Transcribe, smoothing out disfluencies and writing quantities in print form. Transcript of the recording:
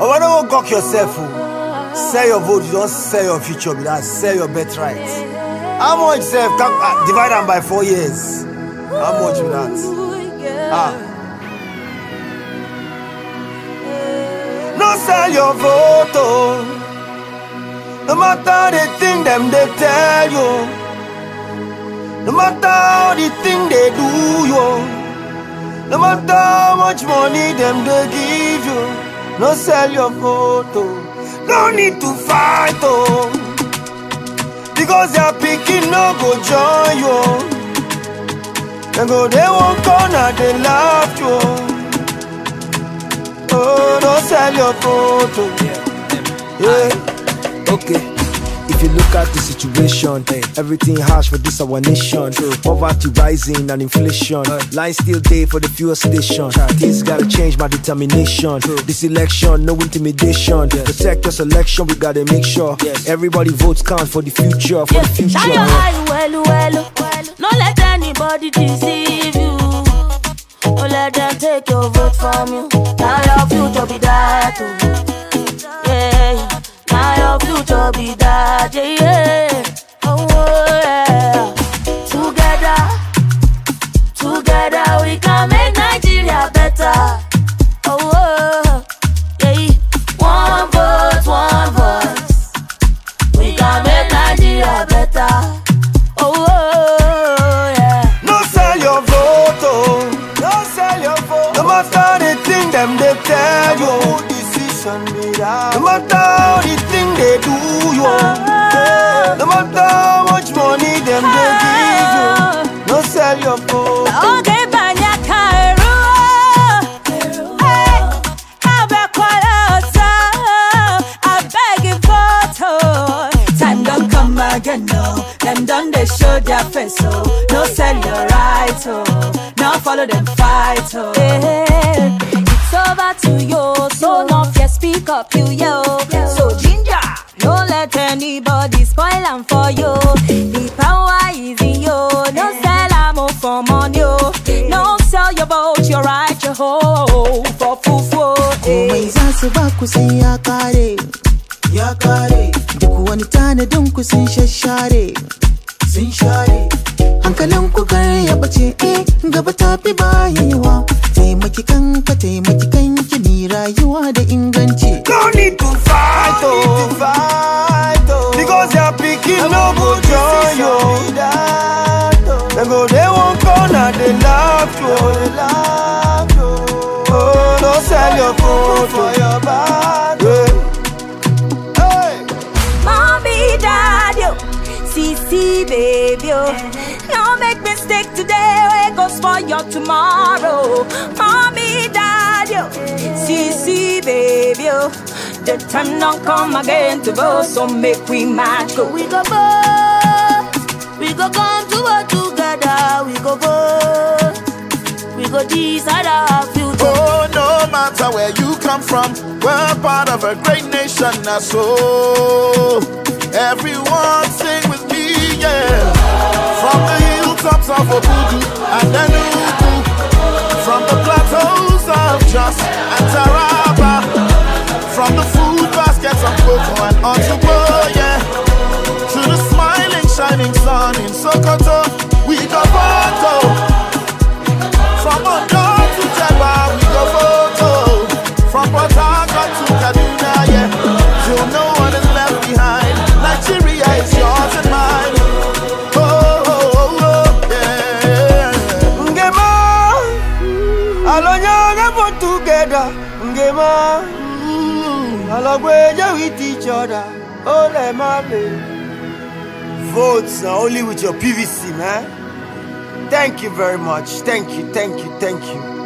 Oh, why don't you gawk yourself? Sell your vote, you don't sell your future, but that sell your birthright. How much self? Divide them by 4 years. How much with that? No sell your vote, oh. No matter the thing them they tell you. No matter how the thing they do you. No matter how much money them they give you. No sell your vote, oh. No need to fight, oh. Because your picking no go join you. They go, they won't corner, they laugh you. Oh, don't sell your photo. Yeah. Okay. If you look at the situation, everything harsh for this our nation. Poverty rising and inflation. Line still day for the fuel station. Things gotta change, my determination. This election, no intimidation. Protect your selection, we gotta make sure everybody votes count for the future. For the future. Shine your eye, well. Don't let anybody deceive you. Don't let them take your vote from you. Now your future be that, oh. Yeah. Now your future be that, yeah. Oh, yeah. Together we can make Nigeria better. Oh, yeah. One voice. We can make Nigeria better. Oh, yeah. No sell your vote, oh. No sell your vote. No matter the thing them they tell you. No matter how the thing they do you. No matter how much money them they give you. No sell your vote. Okay, banya Cairo. I beg you photo. Time don't come again, no. Them done they show their face, oh. No sell your right, oh. Now follow them fight, oh. It's over to you, so no fear, speak up, you yo. So ginger, don't let anybody spoil them for you. The power is in you. No sell ammo for money, oh. No sell your boat, your right, your hoe for fufu. Komai za su ba ku sai ya kare. Duk wani tanadin ku sun shashare. Hankalin ku kar ya bace, gaba ta fi bayan yawa. Taimaki kanka, taimaki kanki, ni rayuwa da inganci. No need to fight, oh. Because your picking no go join you. They go, they won't corner, they laugh you. Oh, don't sell your vote for your bad. Hey. Mommy, daddy, CC, baby, no make mistake today, it goes for your tomorrow. Mommy, daddy, CC, baby, the time don't come again to go, so make we match go. We go both, we go come to work together. We go both, we go decide our future. Oh, no matter where you come from, we're part of a great nation, that's so. Everyone sing with me, yeah. From the hilltops of Obudu and Enugu, from the plateaus of Jos and Taraba, from the food baskets of Cocoa and Otubo, yeah, to the smiling, shining sun in Sokoto, we go photo. From Ondo to Jeba, we go photo. From Port Harcourt to Kaduna, yeah, till no one is left behind. Nigeria is yours and mine. Yeah. Ngema, alonyanga for together. Ngema, alogweja with each other. Ole male. Votes only with your PVC, man. Thank you very much. Thank you.